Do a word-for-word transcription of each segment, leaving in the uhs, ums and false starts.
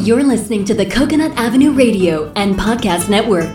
You're listening to the Coconut Avenue Radio and Podcast Network.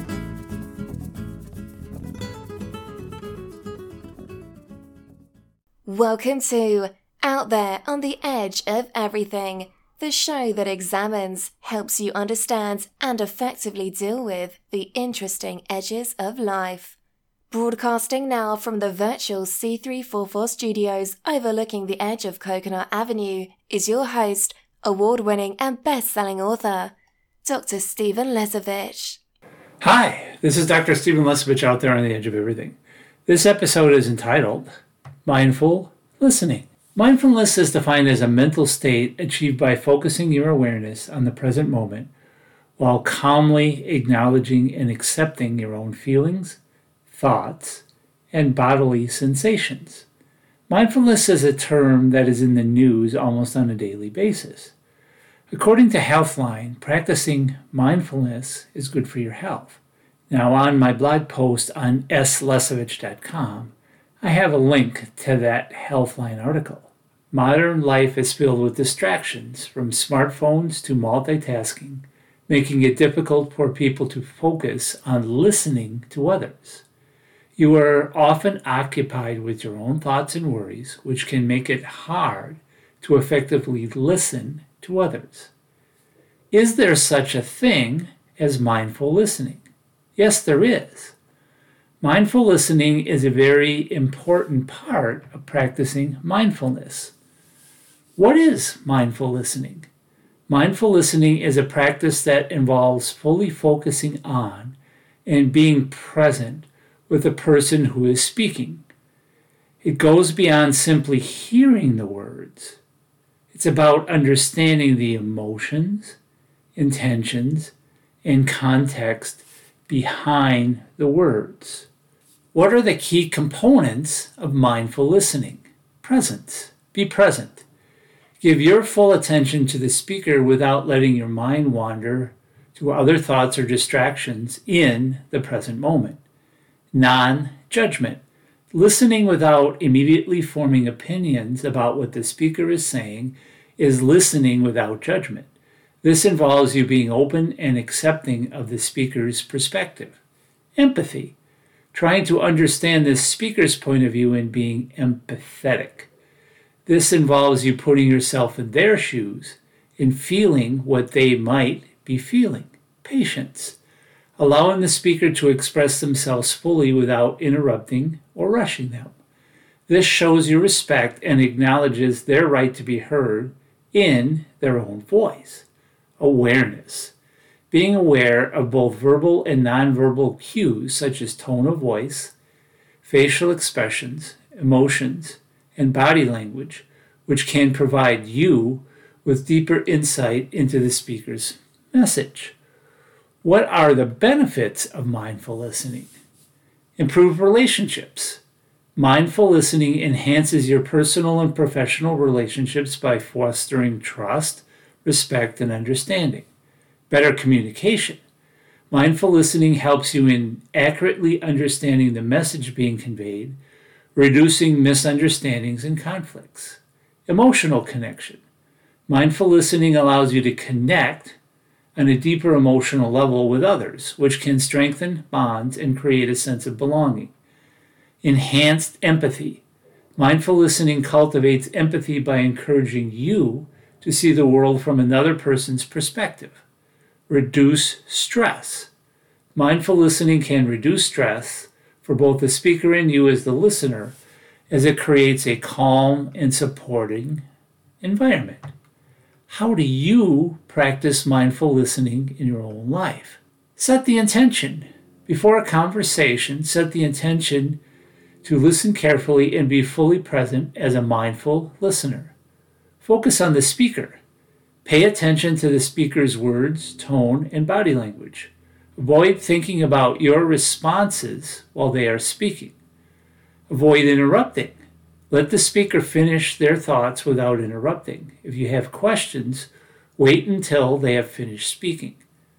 Welcome to Out There on the Edge of Everything, the show that examines, helps you understand, and effectively deal with the interesting edges of life. Broadcasting now from the virtual C three forty-four studios overlooking the edge of Coconut Avenue is your host, award-winning and best-selling author, Doctor Stephen Lesovich. Hi, this is Doctor Stephen Lesovich out there on the edge of everything. This episode is entitled Mindful Listening. Mindfulness is defined as a mental state achieved by focusing your awareness on the present moment while calmly acknowledging and accepting your own feelings, thoughts, and bodily sensations. Mindfulness is a term that is in the news almost on a daily basis. According to Healthline, practicing mindfulness is good for your health. Now, on my blog post on s lesovich dot com, I have a link to that Healthline article. Modern life is filled with distractions, from smartphones to multitasking, making it difficult for people to focus on listening to others. You are often occupied with your own thoughts and worries, which can make it hard to effectively listen to others. Is there such a thing as mindful listening? Yes, there is. Mindful listening is a very important part of practicing mindfulness. What is mindful listening? Mindful listening is a practice that involves fully focusing on and being present with the person who is speaking. It goes beyond simply hearing the words. It's about understanding the emotions, intentions, and context behind the words. What are the key components of mindful listening? Presence. Be present. Give your full attention to the speaker without letting your mind wander to other thoughts or distractions in the present moment. Non-judgment. Listening without immediately forming opinions about what the speaker is saying is listening without judgment. This involves you being open and accepting of the speaker's perspective. Empathy. Trying to understand the speaker's point of view and being empathetic. This involves you putting yourself in their shoes and feeling what they might be feeling. Patience. Allowing the speaker to express themselves fully without interrupting or rushing them. This shows your respect and acknowledges their right to be heard in their own voice. Awareness. Being aware of both verbal and nonverbal cues such as tone of voice, facial expressions, emotions, and body language, which can provide you with deeper insight into the speaker's message. What are the benefits of mindful listening? Improve relationships. Mindful listening enhances your personal and professional relationships by fostering trust, respect, and understanding. Better communication. Mindful listening helps you in accurately understanding the message being conveyed, reducing misunderstandings and conflicts. Emotional connection. Mindful listening allows you to connect on a deeper emotional level with others, which can strengthen bonds and create a sense of belonging. Enhanced empathy. Mindful listening cultivates empathy by encouraging you to see the world from another person's perspective. Reduce stress. Mindful listening can reduce stress for both the speaker and you as the listener, as it creates a calm and supporting environment. How do you practice mindful listening in your own life? Set the intention. Before a conversation, set the intention to listen carefully and be fully present as a mindful listener. Focus on the speaker. Pay attention to the speaker's words, tone, and body language. Avoid thinking about your responses while they are speaking. Avoid interrupting. Let the speaker finish their thoughts without interrupting. If you have questions, wait until they have finished speaking.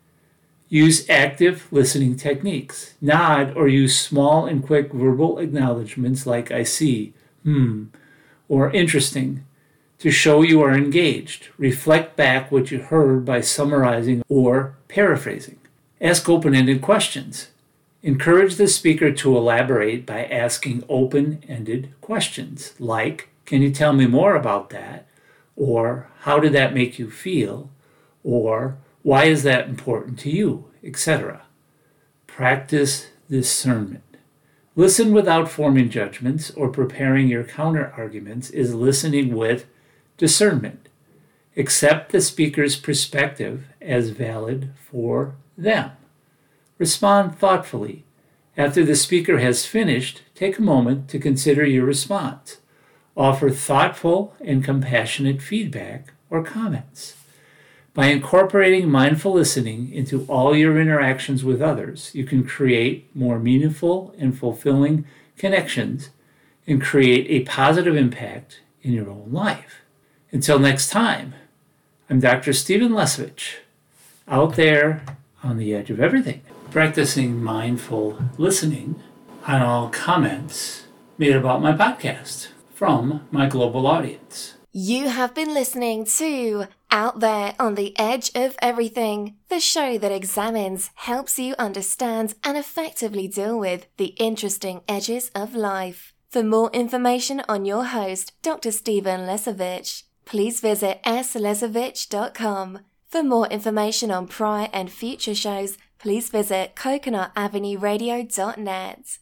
Use active listening techniques. Nod or use small and quick verbal acknowledgments like I see, hmm, or interesting to show you are engaged. Reflect back what you heard by summarizing or paraphrasing. Ask open-ended questions. Encourage the speaker to elaborate by asking open-ended questions like, can you tell me more about that? Or how did that make you feel? Or why is that important to you? et cetera. Practice discernment. Listen without forming judgments or preparing your counter-arguments is listening with discernment. Accept the speaker's perspective as valid for them. Respond thoughtfully. After the speaker has finished, take a moment to consider your response. Offer thoughtful and compassionate feedback or comments. By incorporating mindful listening into all your interactions with others, you can create more meaningful and fulfilling connections and create a positive impact in your own life. Until next time, I'm Doctor Stephen Lesavich, out there on the edge of everything, practicing mindful listening on all comments made about my podcast from my global audience. You have been listening to Out There on the Edge of Everything, the show that examines, helps you understand, and effectively deal with the interesting edges of life. For more information on your host, Doctor Stephen Lesavich, please visit s lesavich dot com. For more information on prior and future shows, please visit coconut avenue radio dot net.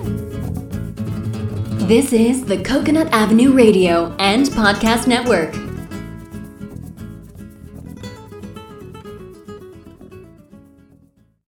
This is the Coconut Avenue Radio and Podcast Network.